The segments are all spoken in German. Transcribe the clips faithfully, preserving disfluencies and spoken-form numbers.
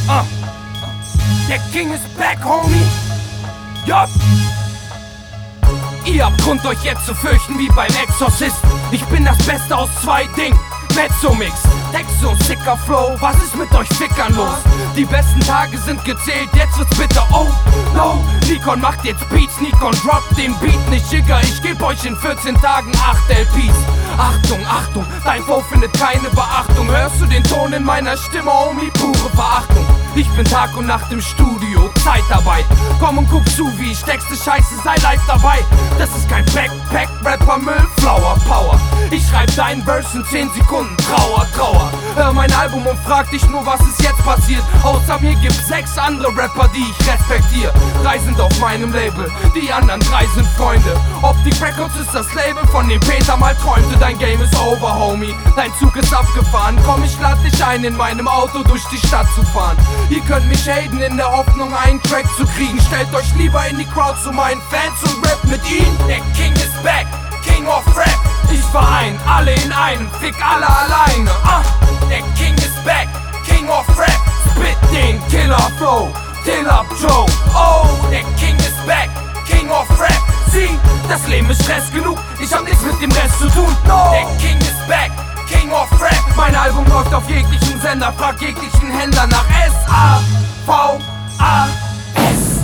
Uh. Der King ist back, homie. Yup. Ihr habt Grund, euch jetzt zu fürchten wie beim Exorzisten. Ich bin das Beste aus zwei Dingen. Mezzomix, Texte und sicker Flow. Was ist mit euch Fickern los? Die besten Tage sind gezählt, jetzt wird's bitter. Oh, no. Nikon macht jetzt Beats, Nikon droppt den Beat nicht, Jigger. Ich geb euch in vierzehn Tagen acht L Ps. Achtung, Achtung, dein Flow findet keine Beachtung. Hörst du den Ton in meiner Stimme, Homie? Pure Verachtung. Ich bin Tag und Nacht im Studio, Zeitarbeit. Komm und guck zu, wie ich texte, Scheiße, sei live dabei. Das ist kein Backpack-Rapper-Müll, Flower Power. Ich schreib deinen Verse in zehn Sekunden, Trauer, Trauer. Hör mein Album und frag dich nur, was ist jetzt passiert. Außer mir gibt's sechs andere Rapper, die ich respektiere. Drei sind auf meinem Label, die anderen drei sind Freunde. Optik Records ist das Label, von dem Peter mal träumte. Dein Game ist over, homie, dein Zug ist abgefahren. Komm, ich lad dich ein, in meinem Auto durch die Stadt zu fahren. Ihr könnt mich haten in der Hoffnung, einen Track zu kriegen. Stellt euch lieber in die Crowd zu meinen Fans und rappt mit ihnen. Der King ist back, King of Rap. Ich verein alle in einem, fick alle alleine. uh. Der King ist back, King of Rap. Spit den Killer Flow, Till up Joe. Oh, der King ist back, King of Rap. Sieh, das Leben ist Stress genug, ich hab nichts mit dem Rest zu tun. No. Der King ist back, King of Rap. Mein Album läuft auf jeglichen Sender, frag jeglichen Händler nach S A V A S.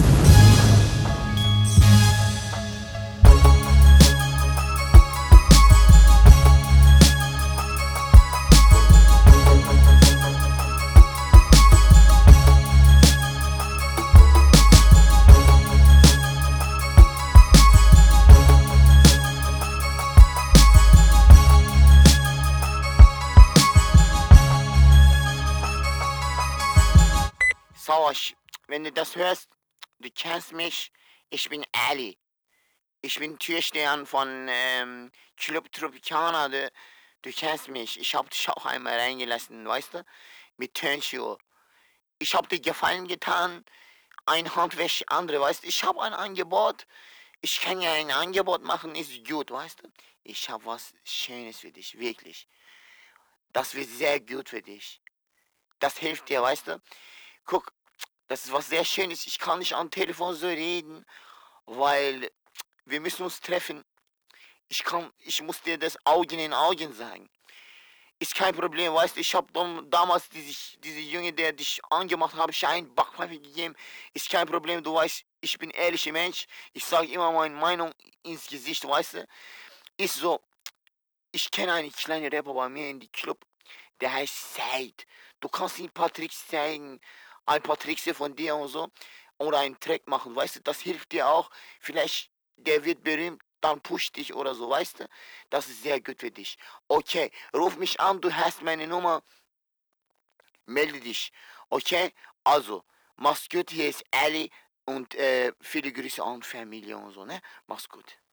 Savaş, wenn du das hörst, du kennst mich, ich bin Ali. Ich bin Türsteher von ähm, Club Tropicana, du, du kennst mich. Ich hab dich auch einmal reingelassen, weißt du, mit Turnschuhe. Ich hab dir Gefallen getan, ein Handwäsche, andere, weißt du. Ich hab ein Angebot, ich kann ja ein Angebot machen, ist gut, weißt du. Ich hab was Schönes für dich, wirklich. Das wird sehr gut für dich. Das hilft dir, weißt du. Guck, das ist was sehr Schönes. Ich kann nicht am Telefon so reden, weil wir müssen uns treffen. Ich kann, ich muss dir das Augen in Augen sagen. Ist kein Problem, weißt du, ich hab damals diese, diese Junge, der dich angemacht hat, Schein Backpfeife gegeben. Ist kein Problem, du weißt, ich bin ehrlicher Mensch. Ich sage immer meine Meinung ins Gesicht, weißt du. Ist so, ich kenne einen kleinen Rapper bei mir in die Club, der heißt Said. Du kannst ihm ein paar Tricks zeigen, ein paar Tricks von dir und so, oder einen Track machen, weißt du, das hilft dir auch. Vielleicht, der wird berühmt, dann push dich oder so, weißt du. Das ist sehr gut für dich. Okay, ruf mich an, du hast meine Nummer, melde dich. Okay, also, mach's gut, hier ist Ali und äh, viele Grüße an Familie und so, ne? Mach's gut.